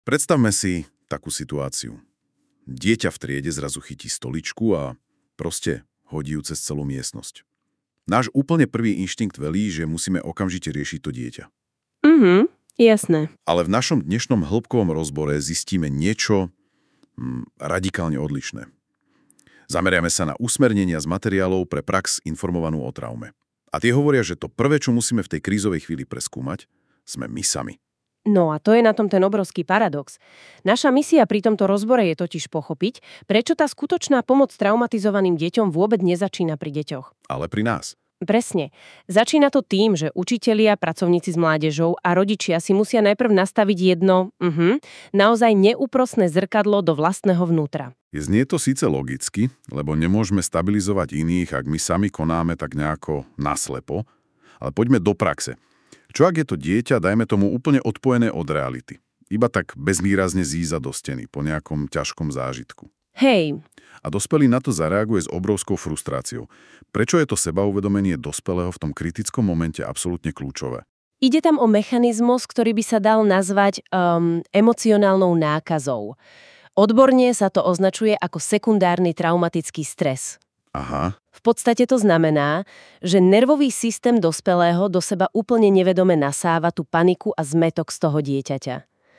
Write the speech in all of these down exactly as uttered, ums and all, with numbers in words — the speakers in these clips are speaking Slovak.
Predstavme si takú situáciu. Dieťa v triede zrazu chytí stoličku a proste hodí ju cez celú miestnosť. Náš úplne prvý inštinkt velí, že musíme okamžite riešiť to dieťa. Mhm, jasné. Ale v našom dnešnom hĺbkovom rozbore zistíme niečo hm, radikálne odlišné. Zameriame sa na usmernenia z materiálov pre prax informovanú o traume. A tie hovoria, že to prvé, čo musíme v tej krízovej chvíli preskúmať, sme my sami. No a to je na tom ten obrovský paradox. Naša misia pri tomto rozbore je totiž pochopiť, prečo tá skutočná pomoc traumatizovaným deťom vôbec nezačína pri deťoch. Ale pri nás. Presne. Začína to tým, že učitelia, pracovníci s mládežou a rodičia si musia najprv nastaviť jedno, uh-huh, naozaj neúprosné zrkadlo do vlastného vnútra. Znie to síce logicky, lebo nemôžeme stabilizovať iných, ak my sami konáme tak nejako naslepo, ale poďme do praxe. Čo ak je to dieťa, dajme tomu úplne odpojené od reality? Iba tak bezvýrazne zíza do steny po nejakom ťažkom zážitku. Hej. A dospelý na to zareaguje s obrovskou frustráciou. Prečo je to sebauvedomenie dospelého v tom kritickom momente absolútne kľúčové? Ide tam o mechanizmus, ktorý by sa dal nazvať um, emocionálnou nákazou. Odborne sa to označuje ako sekundárny traumatický stres. Aha. V podstate to znamená, že nervový systém dospelého do seba úplne nevedome nasáva tú paniku a zmätok z toho dieťaťa.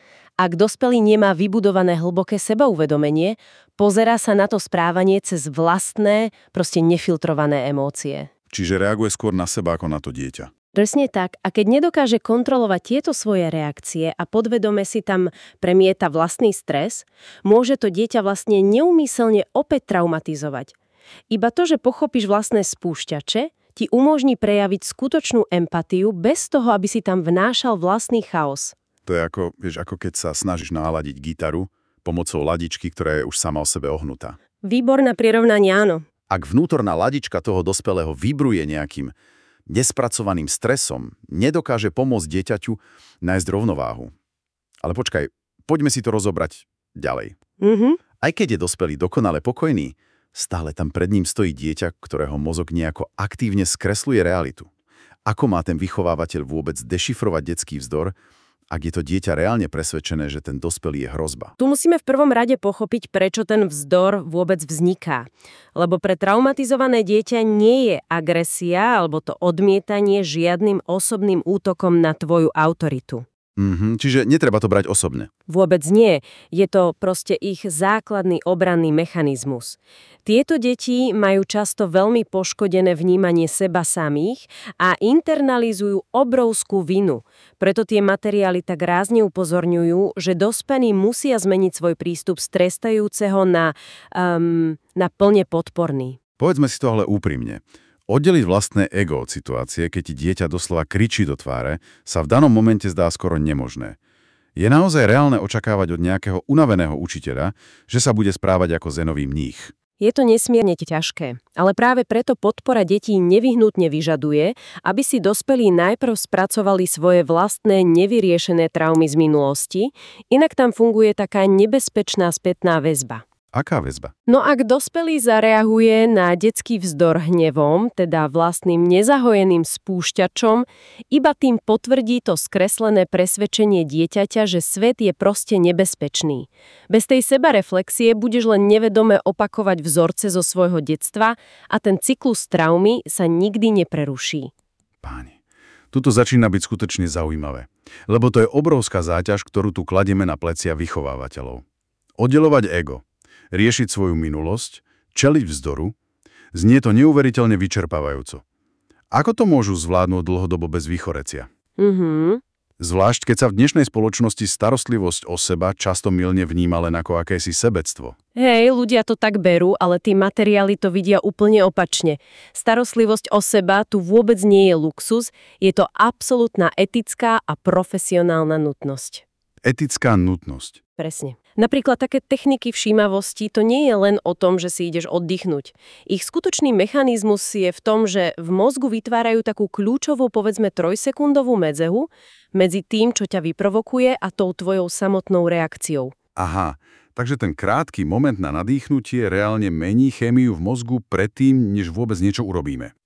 Ak dospelý nemá vybudované hlboké sebauvedomenie, pozerá sa na to správanie cez vlastné, proste nefiltrované emócie. Čiže reaguje skôr na seba ako na to dieťa. Presne tak. A keď nedokáže kontrolovať tieto svoje reakcie a podvedome si tam premieta vlastný stres, môže to dieťa vlastne neúmyselne opäť traumatizovať. Iba to, že pochopíš vlastné spúšťače, ti umožní prejaviť skutočnú empatiu bez toho, aby si tam vnášal vlastný chaos. To je ako, vieš, ako keď sa snažíš náladiť gitaru pomocou ladičky, ktorá je už sama o sebe ohnutá. Výborné prirovnanie, áno. Ak vnútorná ladička toho dospelého vibruje nejakým nespracovaným stresom, nedokáže pomôcť dieťaťu nájsť rovnováhu. Ale počkaj, poďme si to rozobrať ďalej. Mhm. Aj keď je dospelý dokonale pokojný, stále tam pred ním stojí dieťa, ktorého mozog nejako aktívne skresluje realitu. Ako má ten vychovávateľ vôbec dešifrovať detský vzdor, ak je to dieťa reálne presvedčené, že ten dospelý je hrozba? Tu musíme v prvom rade pochopiť, prečo ten vzdor vôbec vzniká. Lebo pre traumatizované dieťa nie je agresia alebo to odmietanie žiadnym osobným útokom na tvoju autoritu. Mhm, čiže netreba to brať osobne. Vôbec nie. Je to proste ich základný obranný mechanizmus. Tieto deti majú často veľmi poškodené vnímanie seba samých a internalizujú obrovskú vinu. Preto tie materiály tak rázne upozorňujú, že dospelí musia zmeniť svoj prístup z trestajúceho na, um, na plne podporný. Povedzme si to ale úprimne. Oddeliť vlastné ego od situácie, keď ti dieťa doslova kričí do tváre, sa v danom momente zdá skoro nemožné. Je naozaj reálne očakávať od nejakého unaveného učiteľa, že sa bude správať ako zenový mních. Je to nesmierne ťažké, ale práve preto podpora detí nevyhnutne vyžaduje, aby si dospelí najprv spracovali svoje vlastné nevyriešené traumy z minulosti, inak tam funguje taká nebezpečná spätná väzba. Aká väzba? No ak dospelý zareaguje na detský vzdor hnevom, teda vlastným nezahojeným spúšťačom, iba tým potvrdí to skreslené presvedčenie dieťaťa, že svet je proste nebezpečný. Bez tej sebareflexie budeš len nevedome opakovať vzorce zo svojho detstva a ten cyklus traumy sa nikdy nepreruší. Páni, tuto začína byť skutočne zaujímavé, lebo to je obrovská záťaž, ktorú tu kladieme na plecia vychovávateľov. Oddelovať ego, riešiť svoju minulosť, čeliť vzdoru, znie to neuveriteľne vyčerpávajúco. Ako to môžu zvládnuť dlhodobo bez vychorecia? Mhm. Zvlášť, keď sa v dnešnej spoločnosti starostlivosť o seba často mylne vníma len ako akési sebectvo. Hej, ľudia to tak berú, ale tí materiály to vidia úplne opačne. Starostlivosť o seba tu vôbec nie je luxus, je to absolútna etická a profesionálna nutnosť. Etická nutnosť. Presne. Napríklad také techniky všímavosti, to nie je len o tom, že si ideš oddychnúť. Ich skutočný mechanizmus je v tom, že v mozgu vytvárajú takú kľúčovú, povedzme, trojsekundovú medzehu medzi tým, čo ťa vyprovokuje a tou tvojou samotnou reakciou. Aha, takže ten krátky moment na nadýchnutie reálne mení chémiu v mozgu predtým, než vôbec niečo urobíme.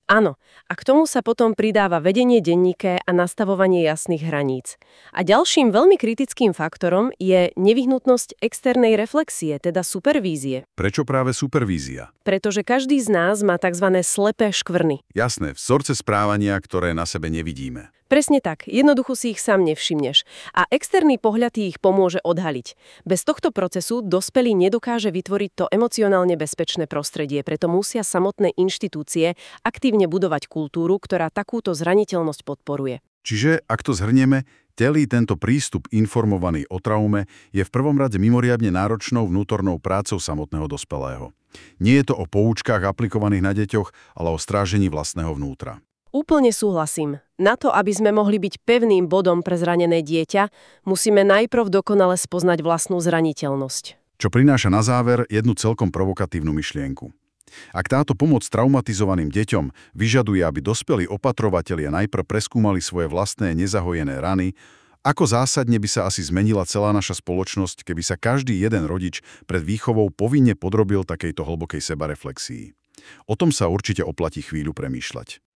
Áno, a k tomu sa potom pridáva vedenie denníka a nastavovanie jasných hraníc. A ďalším veľmi kritickým faktorom je nevyhnutnosť externej reflexie, teda supervízie. Prečo práve supervízia? Pretože každý z nás má tzv. Slepé škvrny. Jasné, vzorce správania, ktoré na sebe nevidíme. Presne tak, jednoducho si ich sám nevšimneš. A externý pohľad ich pomôže odhaliť. Bez tohto procesu dospelý nedokáže vytvoriť to emocionálne bezpečné prostredie, preto musia samotné inštitúcie aktívne budovať kultúru, ktorá takúto zraniteľnosť podporuje. Čiže, ak to zhrnieme, celý tento prístup informovaný o traume je v prvom rade mimoriadne náročnou vnútornou prácou samotného dospelého. Nie je to o poučkách aplikovaných na deťoch, ale o strážení vlastného vnútra. Úplne súhlasím. Na to, aby sme mohli byť pevným bodom pre zranené dieťa, musíme najprv dokonale spoznať vlastnú zraniteľnosť. Čo prináša na záver jednu celkom provokatívnu myšlienku. Ak táto pomoc traumatizovaným deťom vyžaduje, aby dospelí opatrovatelia najprv preskúmali svoje vlastné nezahojené rany, ako zásadne by sa asi zmenila celá naša spoločnosť, keby sa každý jeden rodič pred výchovou povinne podrobil takejto hlbokej sebareflexii. O tom sa určite oplatí chvíľu premýšľať.